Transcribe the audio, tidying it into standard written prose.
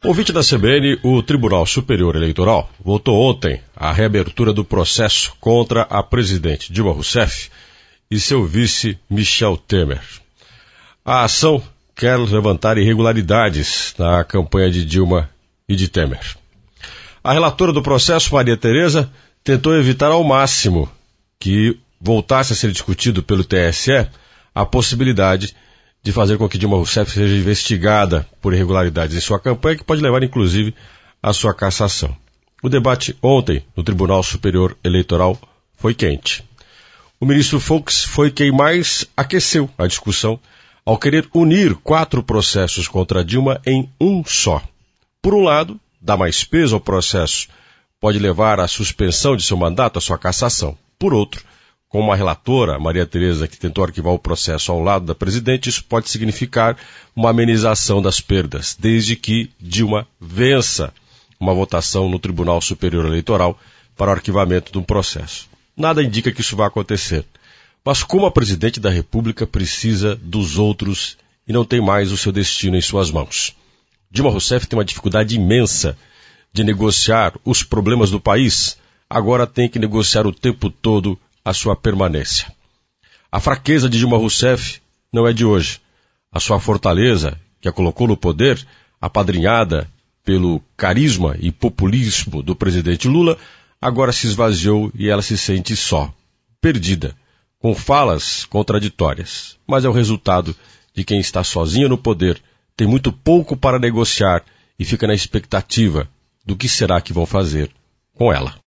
Convite da CBN, o Tribunal Superior Eleitoral votou ontem a reabertura do processo contra a presidente Dilma Rousseff e seu vice Michel Temer. A ação quer levantar irregularidades na campanha de Dilma e de Temer. A relatora do processo, Maria Tereza, tentou evitar ao máximo que voltasse a ser discutido pelo TSE a possibilidade de fazer com que Dilma Rousseff seja investigada por irregularidades em sua campanha, que pode levar, inclusive, à sua cassação. O debate ontem no Tribunal Superior Eleitoral foi quente. O ministro Fux foi quem mais aqueceu a discussão ao querer unir 4 processos contra Dilma em um só. Por um lado, dá mais peso ao processo, pode levar à suspensão de seu mandato, à sua cassação. Por outro, como a relatora, Maria Tereza, que tentou arquivar o processo ao lado da presidente, isso pode significar uma amenização das perdas, desde que Dilma vença uma votação no Tribunal Superior Eleitoral para o arquivamento de um processo. Nada indica que isso vai acontecer. Mas como a presidente da República precisa dos outros e não tem mais o seu destino em suas mãos. Dilma Rousseff tem uma dificuldade imensa de negociar os problemas do país, agora tem que negociar o tempo todo a sua permanência. A fraqueza de Dilma Rousseff não é de hoje. A sua fortaleza, que a colocou no poder, apadrinhada pelo carisma e populismo do presidente Lula, agora se esvaziou e ela se sente só, perdida, com falas contraditórias. Mas é o resultado de quem está sozinho no poder, tem muito pouco para negociar e fica na expectativa do que será que vão fazer com ela.